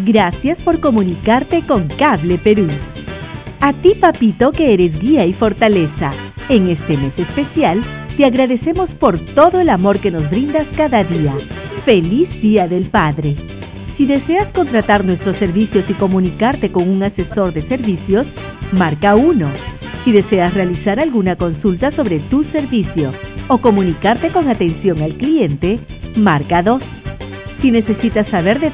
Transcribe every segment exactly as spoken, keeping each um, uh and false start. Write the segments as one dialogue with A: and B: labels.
A: Gracias por comunicarte con Cable Perú. A ti, papito, que eres guía y fortaleza. En este mes especial, te agradecemos por todo el amor que nos brindas cada día. ¡Feliz Día del Padre! Si deseas contratar nuestros servicios y comunicarte con un asesor de servicios, marca uno. Si deseas realizar alguna consulta sobre tu servicio o comunicarte con atención al cliente, marca dos. Si necesitas saber de...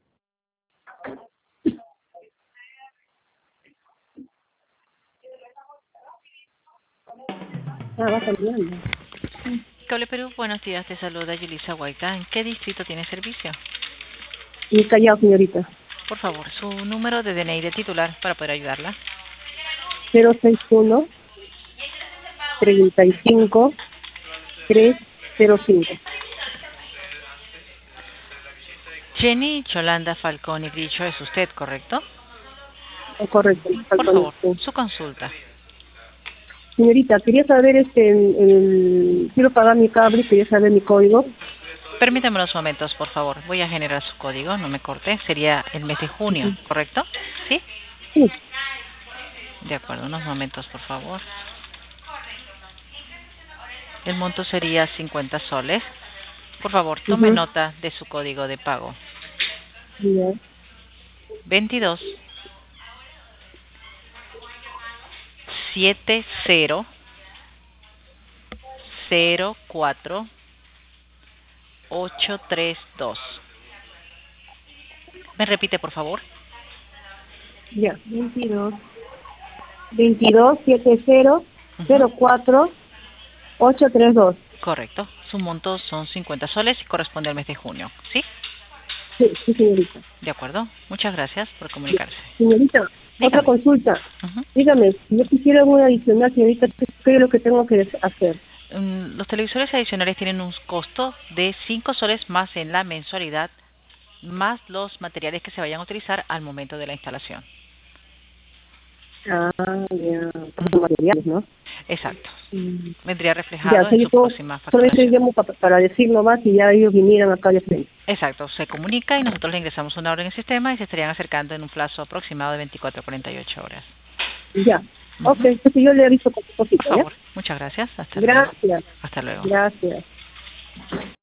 B: Ah, va cambiando.
C: Cable Perú, buenos días, te saluda Yulisa Huayca. ¿En qué distrito tiene servicio?
B: Y Callao, señorita.
C: Por favor, su número de D N I de titular para poder ayudarla.
B: cero seis uno, treinta y cinco, tres cero cinco.
C: Jenny Cholanda Falcón y Gricho, es usted, ¿correcto?
B: Oh, correcto.
C: Por favor,
B: Sí.
C: su consulta.
B: Señorita, quería saber, este, el, el- quiero pagar mi cable, quería saber mi código.
C: Permítame unos momentos, por favor. Voy a generar su código, no me corte. Sería el mes de junio, ¿correcto? ¿Sí?
B: Sí.
C: De acuerdo, unos momentos, por favor. El monto sería cincuenta soles. Por favor, tome
B: Ujú.
C: nota de su código de pago.
B: Ya.
C: veintidós setenta cero cuatro ocho tres dos. ¿Me repite, por favor?
B: Ya. veintidós, veintidós, setenta, cero cuatro, ocho tres dos.
C: Correcto. Su monto son cincuenta soles y corresponde al mes de junio. ¿Sí?
B: Sí, sí, señorita.
C: De acuerdo. Muchas gracias por comunicarse.
B: Señorita,
C: Dígame.
B: otra consulta.
C: Ujú.
B: Dígame, si yo quisiera una adicional, señorita, ¿qué es lo que tengo que hacer?
C: Mm, Los televisores adicionales tienen un costo de cinco soles más en la mensualidad, más los materiales que se vayan a utilizar al momento de la instalación.
B: Ah, ya, son materiales, ¿no?
C: Exacto.
B: Mm.
C: Vendría
B: Ya,
C: reflejado
B: o sea,
C: en
B: yo
C: su
B: puedo,
C: próxima
B: solamente
C: facturación.
B: llamo pa- para decir nomás y ya ellos vinieran acá de frente.
C: Exacto. Se comunica y nosotros le ingresamos una orden en el sistema y se estarían acercando en un plazo aproximado de veinticuatro a cuarenta y ocho horas.
B: Ya,
C: Ujú.
B: ok, entonces yo le aviso cualquier
C: Por
B: cosita, ¿ya?
C: favor. Muchas gracias. Hasta luego.
B: Gracias,
C: Hasta luego.
B: gracias.